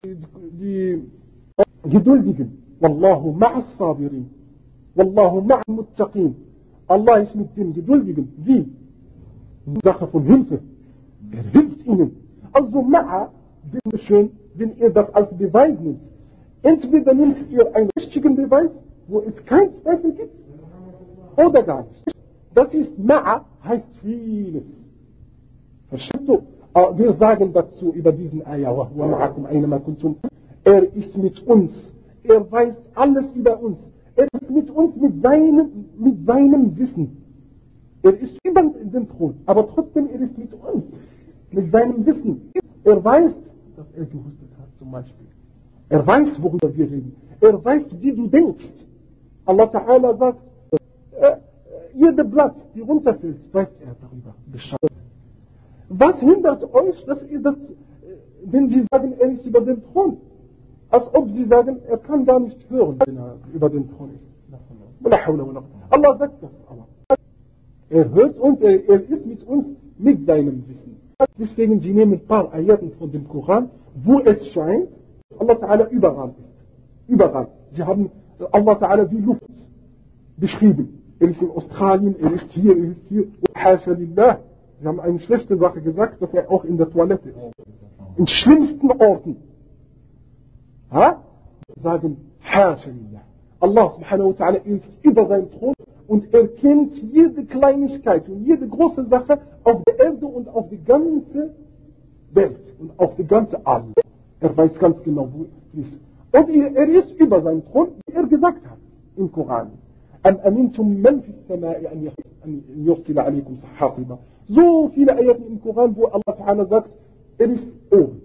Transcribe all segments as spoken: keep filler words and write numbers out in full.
die Geduldigen. Wallahu ma'as sabirin. Wallahu ma'al muttaqin. Allah ist mit den Geduldigen. Wie? Sache von Hilfe. Er hilft ihnen. Also ma'a, bitteschön, wenn ihr das als Beweis nimmt. Entweder nehmt ihr einen richtigen Beweis, wo es kein Zweifel gibt, oder gar nicht. Das ist ma'a, heißt vieles. Verstehst du? Wir sagen dazu über diesen Ayah, er ist mit uns. Er weiß alles über uns. Er ist mit uns mit seinem, mit seinem Wissen. Er ist über den Thron, aber trotzdem er ist mit uns, mit seinem Wissen. Er weiß, dass er gehustet hat zum Beispiel. Er weiß, worüber wir reden. Er weiß, wie du denkst. Allah Ta'ala sagt, äh, jede Blatt, die runterfällt, weiß er darüber Bescheid. Was hindert euch, dass ihr das, wenn sie sagen, er ist über den Thron? Als ob sie sagen, er kann gar nicht hören, wenn er über den Thron ist. Allah sagt das aber. Er hört uns, er, er ist mit uns, mit seinem Wissen. Deswegen, sie nehmen ein paar Ayaten von dem Koran, wo es scheint, Allah Ta'ala überall ist. Überall. Sie haben Allah Ta'ala wie Luft beschrieben. Er ist in Australien, er ist hier, er ist hier. Hasha lillah. Sie haben eine schlechte Sache gesagt, dass er auch in der Toilette ist. In schlimmsten Orten. Ha? Sagen, Hasha lillah. Allah subhanahu wa ta'ala ist über seinen Thron und er kennt jede Kleinigkeit und jede große Sache auf der Erde und auf die ganze Welt und auf die ganze All. Er weiß ganz genau, wo es ist. Und er ist über seinen Thron, wie er gesagt hat im Koran. Am amintum man fi samai an yursila alaykum hasiba. So viele Ayat im Koran, wo Allah Ta'ala sagt, er ist oben.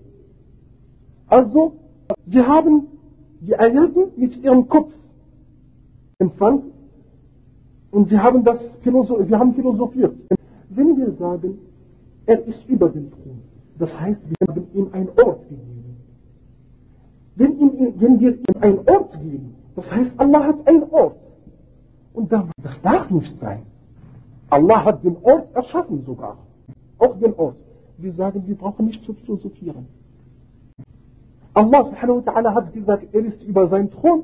Also, sie haben die Ayaten mit ihrem Kopf empfangen und sie haben das Philosoph- sie haben philosophiert. Wenn wir sagen, er ist über dem Thron, das heißt, wir haben ihm einen Ort gegeben. Wenn, ihm, wenn wir ihm einen Ort geben, das heißt, Allah hat einen Ort. Und das darf nicht sein. Allah hat den Ort erschaffen sogar. Auch den Ort. Wir sagen, wir brauchen nicht zu philosophieren. Allah subhanahu wa ta'ala hat gesagt, er ist über seinen Thron.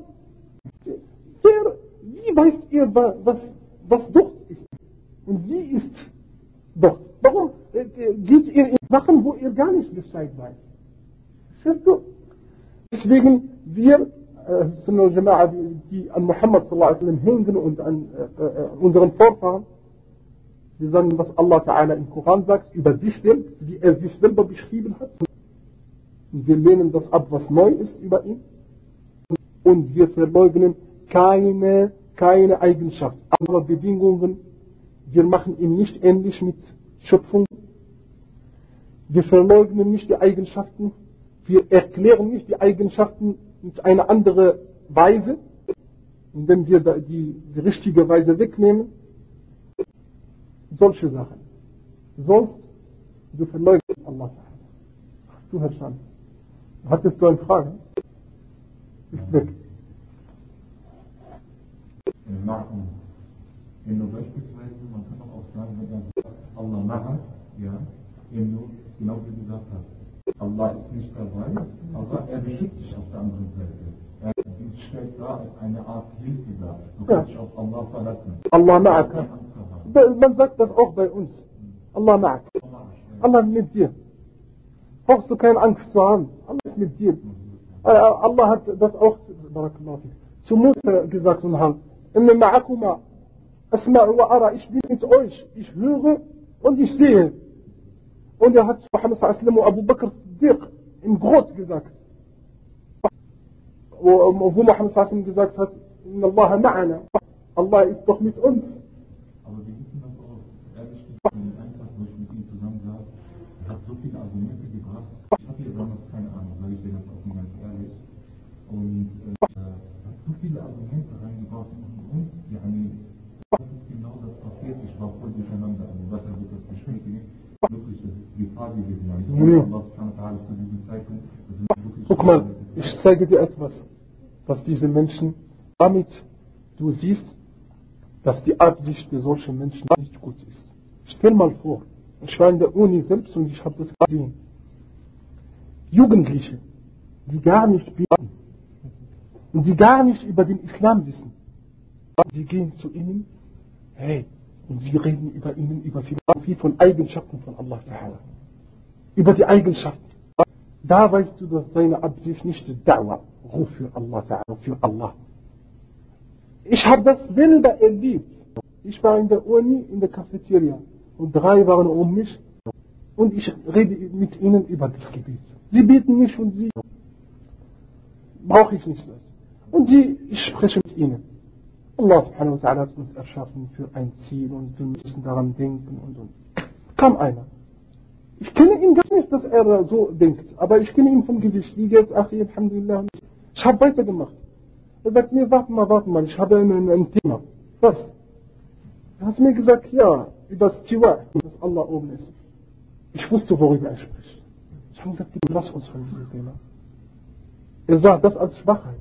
Wer, wie weiß ihr, was, was dort ist? Und wie ist dort? Warum äh, geht ihr in Sachen, wo ihr gar nicht Bescheid weiß? Verstehst du? Deswegen, wir, äh, die an Muhammad sallallahu alaihi wasallam hängen und an äh, äh, unseren Vorfahren, wir sagen, was Allah Ta'ala im Koran sagt, über sich selbst, wie er sich selber beschrieben hat. Und wir lehnen das ab, was neu ist über ihn. Und wir verleugnen keine, keine Eigenschaft, andere Bedingungen. Wir machen ihn nicht ähnlich mit Schöpfung. Wir verleugnen nicht die Eigenschaften. Wir erklären nicht die Eigenschaften mit einer anderen Weise, indem wir die, die richtige Weise wegnehmen. Solche Sachen. Sonst, du verleugnest Allah. Hast du verstanden? Hattest du eine Frage? Ist weg. Wenn du beispielsweise, man kann auch sagen, wenn er sagt, Allah ma'a, ja, wenn du, genau wie du gesagt hast, Allah ist nicht dabei, aber er beschützt dich auf der anderen Seite. Er stellt da als eine Art Hilfe da. Du kannst dich auf Allah verlassen. Allah ma'aka. Man sagt das auch bei uns. Allah ma'aka. Allah ist mit dir. Brauchst du keine Angst zu haben. Allah ist mit dir. Allah hat das auch zu Musa gesagt und haben. Inna ma'akuma asma'u wa ara. Ich bin mit euch. Ich höre und ich sehe. Und er hat zu Muhammad sallallahu alaihi wasallam und Abu Bakr Siddiq im Groß gesagt. Wo Muhammad sallallahu alaihi wasallam gesagt hat, Inna Allah ma'ana. Allah ist doch mit uns. Aber wir wissen das auch, ehrlich gesagt, einfach, wo ich mit ihm zusammen saß, er hat so viele Argumente gebracht. Ich hatte ja damals keine Ahnung, sage ich dir das auch mal ganz ehrlich. Und äh, er hat so viele Argumente reingebracht und ja, das ist genau das passiert. Ich war voll durcheinander. Also was er wird das beschäftigen. Wirklich, das ist die Frage gewesen. Ich ja. Allah subhanahu wa ta'ala zu diesem Zeitpunkt. Guck mal, ich zeige dir etwas, was diese Menschen, damit du siehst, dass die Absicht für solche Menschen nicht gut ist. Stell mal vor, ich war in der Uni selbst und ich habe das gesehen. Jugendliche, die gar nicht beten und die gar nicht über den Islam wissen. Sie gehen zu ihnen, hey, und sie reden über ihnen, über Philosophie von Eigenschaften von Allah Ta'ala. Über die Eigenschaften. Da weißt du, dass seine Absicht nicht die Da'wah, Ruf für Allah Ta'ala, für Allah. Ich habe das selber erlebt. Ich war in der Uni, in der Cafeteria und drei waren um mich und ich rede mit ihnen über das Gebet. Sie beten nicht und sie brauche ich nicht das. Und sie, ich spreche mit ihnen. Allah subhanahu wa ta'ala hat uns erschaffen für ein Ziel und wir müssen daran denken und und. Kam einer. Ich kenne ihn gar nicht, dass er so denkt, aber ich kenne ihn vom Gesicht. Wie geht's, Achi, Alhamdulillah. Ich habe weitergemacht. Er sagt mir, warte mal, warte mal, ich habe ein, ein Thema. Was? Er hat mir gesagt, ja, über das Tiwa, dass Allah oben ist. Ich wusste, worüber er spricht. Ich habe gesagt, lass uns von diesem Thema. Er sah das als Schwachheit.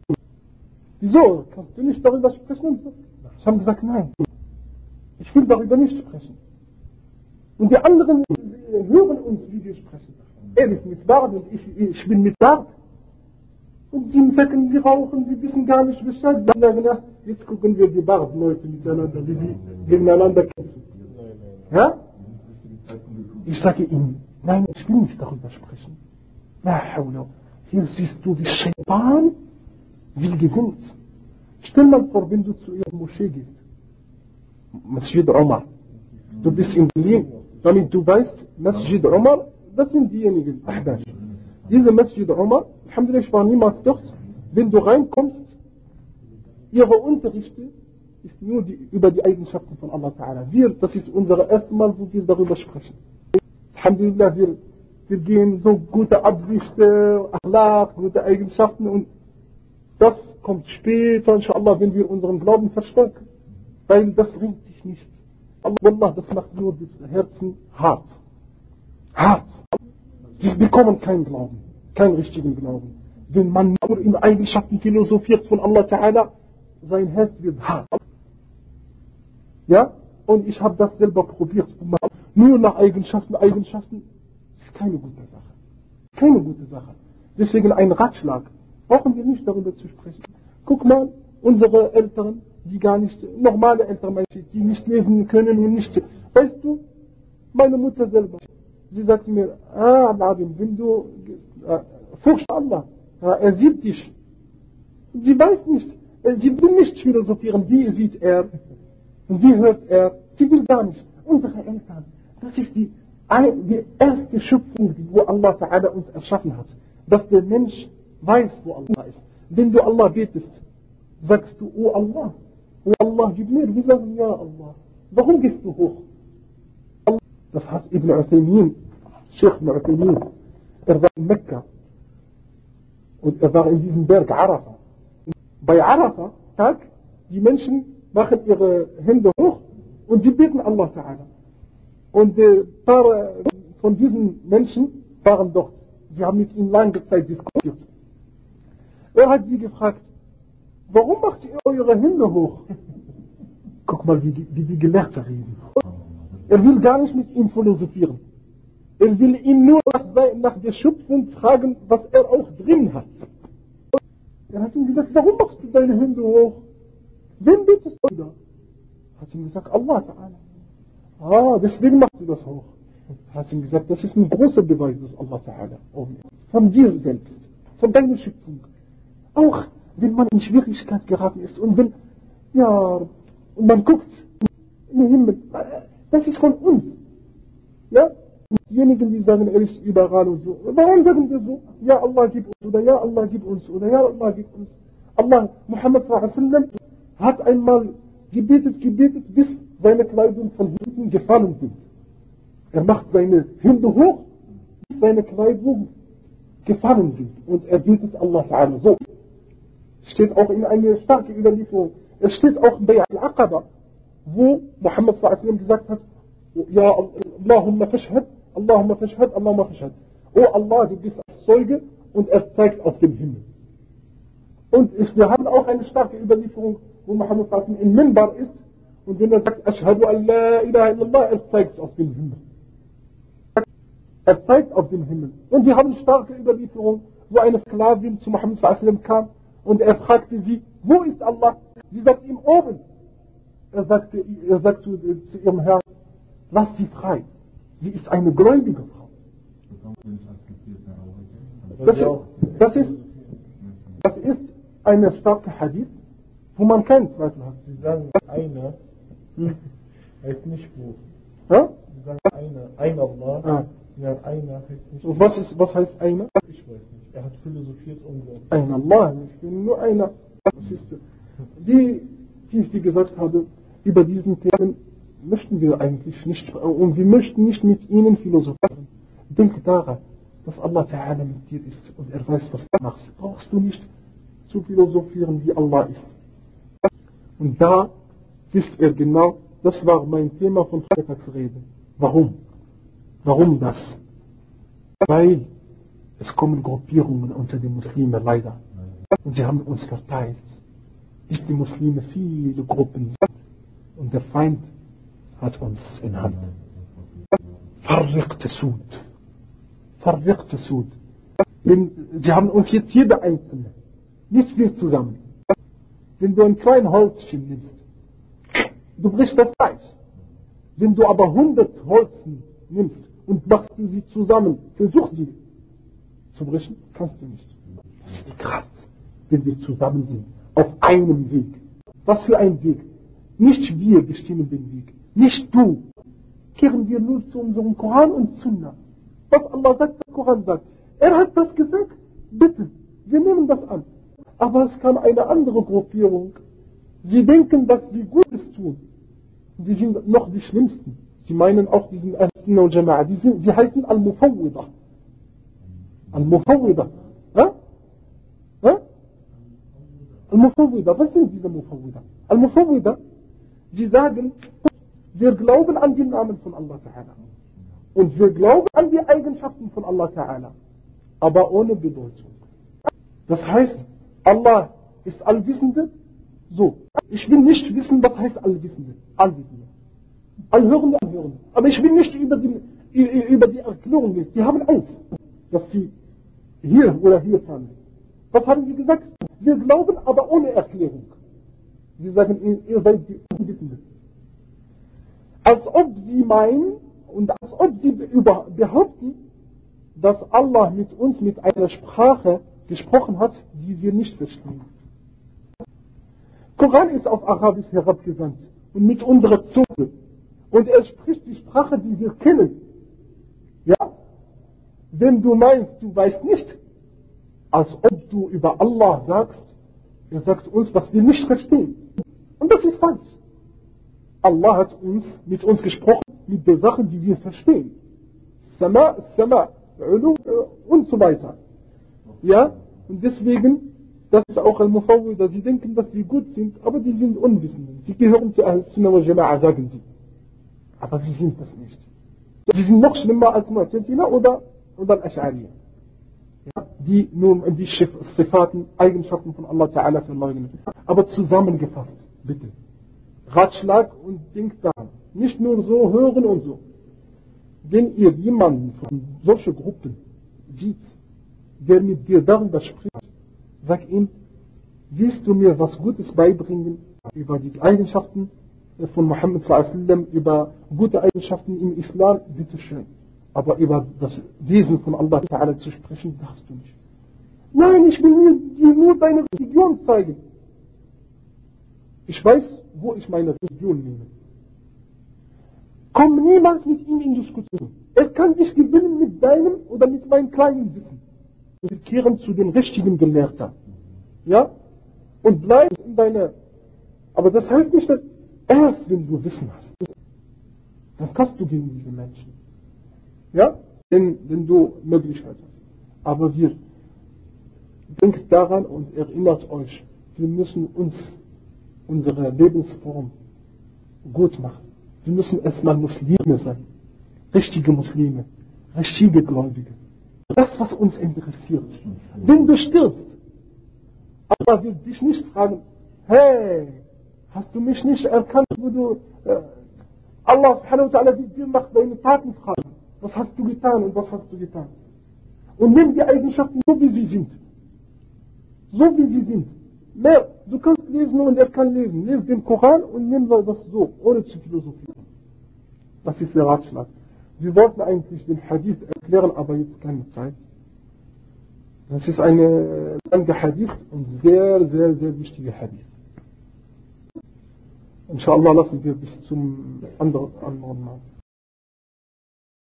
Wieso? Kannst du nicht darüber sprechen? Ich habe gesagt, nein. Ich will darüber nicht sprechen. Und die anderen hören uns, wie wir sprechen. Er ist mit Bart und ich, ich bin mit Bart. Und sie sagen, sie rauchen, sie wissen gar nicht Bescheid. Sie sagen, ach, jetzt gucken wir die Bartleute miteinander, wie sie gegeneinander kämpfen. Ja? Ich sage ihnen, nein, ich will nicht darüber sprechen. Hier siehst du, wie Shaitan will gewinnt. Stell mal vor, wenn du zu ihrer Moschee gehst. Masjid Omar. Du bist in Berlin, damit du weißt, Masjid Omar, das sind diejenigen, Ahbash. Diese Masjid Omar, Alhamdulillah, ich war niemals dort. Wenn du reinkommst, ihre Unterrichte ist nur die, über die Eigenschaften von Allah Ta'ala. Wir, das ist unser erstes Mal, wo wir darüber sprechen. Alhamdulillah, wir, wir gehen so gute Absichten, Akhlaq, gute Eigenschaften und das kommt später, inshallah, wenn wir unseren Glauben verstärken. Weil das bringt dich nicht. Allah, das macht nur das Herzen hart. Hart. Sie bekommen keinen Glauben, keinen richtigen Glauben. Wenn man nur in Eigenschaften philosophiert von Allah Ta'ala, sein Herz wird hart. Ja? Und ich habe das selber probiert. Nur nach Eigenschaften, Eigenschaften, ist keine gute Sache. Keine gute Sache. Deswegen ein Ratschlag. Brauchen wir nicht darüber zu sprechen. Guck mal, unsere Eltern, die gar nicht, normale Eltern, die nicht lesen können und nicht, weißt du, meine Mutter selber, sie sagt mir, ah, Nadim, wenn du, äh, furcht Allah, ja, er sieht dich. Sie weiß nicht, sie will nicht philosophieren, wie sieht er und wie hört er, sie will gar nicht. Unsere Eltern, das ist die, die erste Schöpfung, wo Allah Ta'ala uns erschaffen hat, dass der Mensch weiß, wo Allah ist. Wenn du Allah betest, sagst du, oh Allah, oh Allah, gib mir, wir sagen, ja Allah. Warum gehst du hoch? Das hat Ibn Uthaymin, Sheikh Ibn Uthaymin, er war in Mekka und er war in diesem Berg Arafah. Bei Arafah, Tag, die Menschen machen ihre Hände hoch und sie beten Allah Ta'ala. Und ein paar von diesen Menschen waren dort. Sie haben mit ihnen lange Zeit diskutiert. Er hat sie gefragt, warum macht ihr eure Hände hoch? Guck mal, wie, wie die Gelehrten reden. Er will gar nicht mit ihm philosophieren. Er will ihn nur nach, nach der Schöpfung fragen, was er auch drin hat. Er hat ihm gesagt, warum machst du deine Hände hoch? Wem betest du da? Er hat ihm gesagt, Allah Ta'ala. Ah, deswegen machst du das hoch. Er hat ihm gesagt, das ist ein großer Beweis, dass Allah Ta'ala oben ist. Von dir selbst. Von deiner Schöpfung. Auch wenn man in Schwierigkeit geraten ist und wenn, ja, und man guckt in den Himmel, das ist von uns. Ja? Diejenigen, die sagen, er ist überall und so. Warum sagen wir so? Ja, Allah gib uns, oder ja, Allah gib uns, oder ja, Allah gib uns. Allah, Muhammad sallallahu alaihi wasallam, hat einmal gebetet, gebetet, bis seine Kleidung von hinten gefallen sind. Er macht seine Hände hoch, bis seine Kleidung gefallen sind. Und er betet Allah Ta'ala so. Steht auch in einer starken Überlieferung. Es steht auch bei Al-Aqaba, wo Muhammad sallallahu alaihi wasallam gesagt hat, ja, Allahumma fashhad, Allahumma fashhad, Allahumma fashhad. Oh Allah, du bist als Zeuge, und er zeigt auf den Himmel. Und es, wir haben auch eine starke Überlieferung, wo Muhammad sallallahu alaihi wasallam im Minbar ist, und wenn er sagt, Ashhadu an la ilaha illallah, er zeigt auf den Himmel. Er zeigt auf den Himmel. Und wir haben starke Überlieferung, wo eine Sklavin zu Muhammad sallallahu alaihi wasallam kam und er fragte sie, wo ist Allah? Sie sagt ihm oben. Er sagte, er sagte zu, zu ihrem Herrn, lass sie frei. Sie ist eine gläubige Frau. Das ist, das ist, das ist eine starke Hadith, wo man keinen Zweifel hat. Sie sagen einer, hm. heißt nicht wo. Ja? Sie sagen einer, ein Allah. Ah. Ja, einer heißt nicht. Und was, ist, was heißt einer? Ich weiß nicht. Er hat philosophiert unglaublich. Ein Allah, ich bin nur einer. Das ist, wie, wie ich dir gesagt habe, über diesen Themen möchten wir eigentlich nicht, und wir möchten nicht mit ihnen philosophieren. Denk daran, dass Allah Ta'ala mit dir ist und er weiß, was du machst. Brauchst du nicht zu philosophieren, wie Allah ist. Und da wisst ihr genau, das war mein Thema von Freitagsreden. Warum? Warum das? Weil es kommen Gruppierungen unter den Muslimen leider. Und sie haben uns verteilt. Bis die Muslime viele Gruppen sind. Und der Feind hat uns in Hand. Verrückte Sud. Verrückte Sud. Denn sie haben uns jetzt jeder Einzelne. Nicht wir zusammen. Wenn du ein kleines Holzchen nimmst, du brichst das Fleisch. Wenn du aber hundert Holzen nimmst und machst du sie zusammen, versuch sie zu brechen, kannst du nicht. Das ist die Kraft, wenn wir zusammen sind, auf einem Weg. Was für ein Weg? Nicht wir bestimmen den Weg, nicht du. Kehren wir nur zu unserem Koran und Sunna. Was Allah sagt, der Koran sagt. Er hat das gesagt, bitte, wir nehmen das an. Aber es kam eine andere Gruppierung. Sie denken, dass sie Gutes tun. Sie sind noch die Schlimmsten. Sie meinen auch diesen Ahl-Sunnah und Jama'a. Die, sind, die heißen Al-Mufawwida. Al-Mufawwida. Ja? Ja? Al-Mufawwida. Was sind diese Mufawwida? Al-Mufawwida, sie sagen, wir glauben an den Namen von Allah Ta'ala. Und wir glauben an die Eigenschaften von Allah Ta'ala. Aber ohne Bedeutung. Das heißt, Allah ist Allwissende. So. Ich will nicht wissen, was heißt Allwissende. Allwissende. Allhörende, Allhörende. Aber ich will nicht über die, über die Erklärung wissen. Die haben Angst, dass sie hier oder hier fahren. Was haben sie gesagt? Wir glauben, aber ohne Erklärung. Sie sagen, ihr seid die Unwissenden. Als ob sie meinen und als ob sie behaupten, dass Allah mit uns mit einer Sprache gesprochen hat, die wir nicht verstehen. Koran ist auf Arabisch herabgesandt und mit unserer Zunge. Und er spricht die Sprache, die wir kennen. Ja? Wenn du meinst, du weißt nicht, als ob du über Allah sagst, er sagt uns, was wir nicht verstehen. Und das ist falsch. Allah hat uns mit uns gesprochen, mit den Sachen, die wir verstehen. Sama, Sama, Ulu und so weiter. Ja? Und deswegen, das ist auch ein Mufawwida, sie denken, dass sie gut sind, aber die sind unwissend. Sie gehören zu Ahl-Sunnah wal Jama'a, sagen sie. Aber sie sind das nicht. Sie sind noch schlimmer als Mu'tazila oder, oder Al-Ash'ari. Ja? Die nur die Sifaten, Eigenschaften von Allah Ta'ala verleugnen. Aber zusammengefasst, bitte. Ratschlag und denkt daran. Nicht nur so hören und so. Wenn ihr jemanden von solchen Gruppen sieht, der mit dir darüber spricht, sag ihm, willst du mir was Gutes beibringen über die Eigenschaften von Muhammad sallallahu alaihi wasallam, über gute Eigenschaften im Islam, bitteschön. Aber über das Wesen von Allah Ta'ala zu sprechen, darfst du nicht. Nein, ich will dir nur deine Religion zeigen. Ich weiß, wo ich meine Religion nehme. Komm niemals mit ihm in Diskussion. Er kann dich gewinnen mit deinem oder mit meinem kleinen Wissen. Wir kehren zu den richtigen Gelehrten. Ja? Und bleib in deiner... Aber das heißt nicht, dass erst wenn du Wissen hast, dann kannst du gegen diese Menschen. Ja? Wenn, wenn du Möglichkeit hast. Aber wir, denkt daran und erinnert euch, wir müssen uns unsere Lebensform gut machen. Wir müssen erstmal Muslime sein. Richtige Muslime. Richtige Gläubige. Das, was uns interessiert. Wenn du stirbst, Allah wird dich nicht fragen, hey, hast du mich nicht erkannt, wo du, äh, Allah subhanahu wa ta'ala wird dir nach deinen Taten fragen. Was hast du getan und was hast du getan? Und nimm die Eigenschaften so, wie sie sind. So, wie sie sind. Mehr, du kannst lesen und er kann lesen. Lies den Koran und nimm das so, ohne zu philosophieren. Das ist der Ratschlag. Wir wollten eigentlich den Hadith erklären, aber jetzt keine Zeit. Das ist eine lange Hadith und sehr, sehr, sehr wichtige Hadith. Inshallah lassen wir bis zum anderen, anderen Mal.